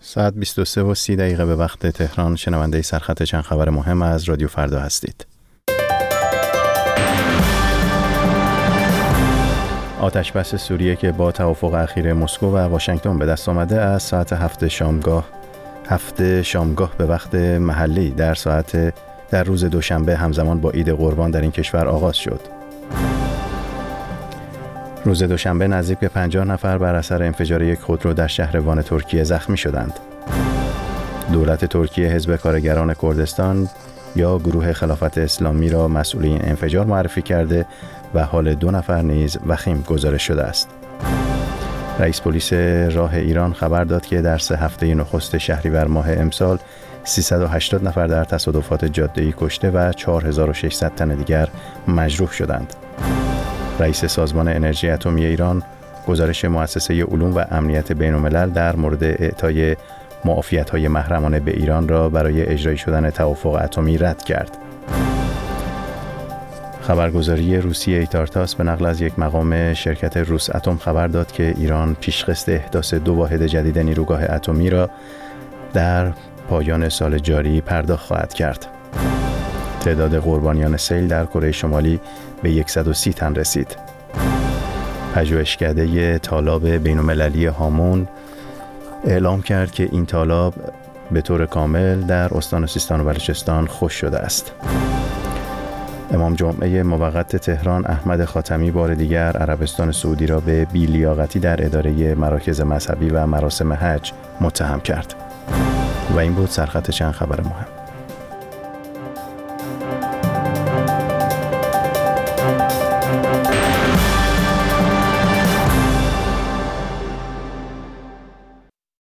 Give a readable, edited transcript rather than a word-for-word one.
ساعت 23:30 به وقت تهران. شنونده سرخط چند خبر مهم از رادیو فردا هستید. آتش‌بس سوریه که با توافق اخیر مسکو و واشنگتن به دست آمده از ساعت 7 شامگاه به وقت محلی در روز دوشنبه همزمان با عید قربان در این کشور آغاز شد. روز دوشنبه نزدیک به 50 نفر بر اثر انفجار یک خودرو در شهر وان ترکیه زخمی شدند. دولت ترکیه حزب کارگران کردستان یا گروه خلافت اسلامی را مسئول این انفجار معرفی کرده و حال 2 نفر نیز وخیم گزارش شده است. رئیس پلیس راه ایران خبر داد که در 3 هفته نخست شهریور ماه امسال 380 نفر در تصادفات جاده‌ای کشته و 4600 تن دیگر مجروح شدند. رئیس سازمان انرژی اتمی ایران گزارش مؤسسه علوم و امنیت بین‌الملل در مورد اعطای معافیت‌های محرمانه به ایران را برای اجرایی شدن توافق اتمی رد کرد. خبرگزاری روسیه ایتارتاس به نقل از یک مقام شرکت روس اتم خبر داد که ایران پیشخواست احداث 2 واحد جدید نیروگاه اتمی را در پایان سال جاری پرداخت خواهد کرد. تعداد قربانیان سیل در کره شمالی به 130 تن رسید. پژوهشکده تالاب بین‌المللی هامون اعلام کرد که این تالاب به طور کامل در استان سیستان و بلوچستان خشک شده است. امام جمعه موقت تهران احمد خاتمی بار دیگر عربستان سعودی را به بی‌لیاقتی در اداره مراکز مذهبی و مراسم حج متهم کرد. و این بود سرخط چند خبر مهم.